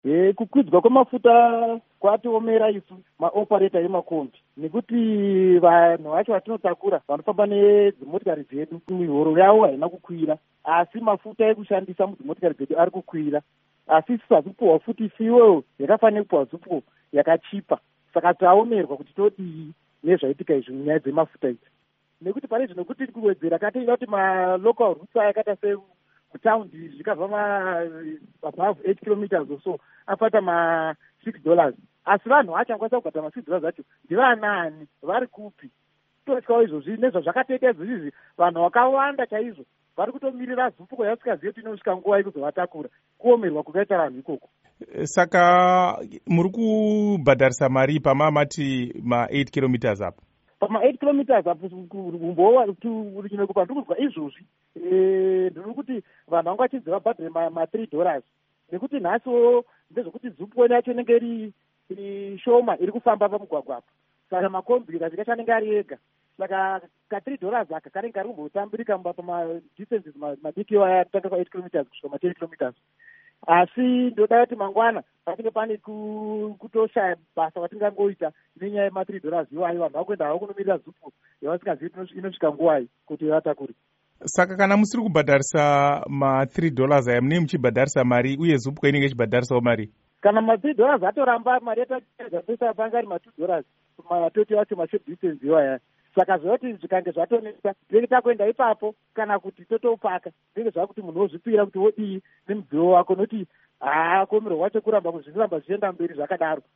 Kukwidzwa kwemafuta kwatiomera isu maopareta emakombi, nekuti vanhu vacho vatinotakura vanofamba nedzimotikari dzedu mihoro yavo haina kukwira, asi mafuta ekushandisa mudzimotikari dzedu ari kukwira. Asi isusu hasi kupuhwa futi fuel yakafanira kupuhwa zupo yakachipa, saka taomerwa kuti todii nezvaitika izvi munyaya dzemafuta idzi, nekuti pane zvinokuti kuwedzera katoida kuti malocal routes ayakaita sekutaundi zvikabva above 8 kilometers or so afata $6, asi vanhu vachangwanisa kubhadhara $6 acho ndivanaani, vari kupi? Tosikawo izvozvi nezvazvakatoita izvizvi, vanhu vakawanda chaizvo vari kutomirira zupuko yasikazivi kuti inosvika nguva yekuzovatakura, kuomerwa kukaita vanhu ikoko. Saka muri kubhadharisa mari pamamati ma8 kilometers apo? Pama8 kilometers apo umbowa runyineko pandikuzwa izvozvi, ndiri kuti vanhu vanga vachinzi vabhadhare ma$3, nekuti nhasiwo ndezvokuti zupuko yacho inenge iri shoma iri kufamba pamugwagwa apo, saka makombi kazhinji anenge ari ega, saka ka$3 aka kanenge kari kumbotambirika pamadistances madiki atanga pa8 kilometers kusvika ma10 kilometers. Asi ndoda kuti mangwana patinge pane kutoshaya basa vatingangoita nenyaya yema$3 iwayo, vanhu vakuenda havo kunomirira zupo yavasingazivi inosvika nguwai kuti vatakure. Saka kana musiri kubhadharisa ma$3 aya munenge muchibhadharisa mari, uye zupo inenge ichibhadharisawo mari? Kana ma$3 atoramba, mari yatapesa panga ari ma$2 matoti wacho mashort distance iwaya. Saka zvoti zvikange zvatonesa tinenge takuenda ipapo, kana kuti totopaka tinenge zvakuti munhu wozvipira kuti wodii nemudziyo wako, nokuti kuomerwa wacho kuramba zvichienda mberi zvakadaro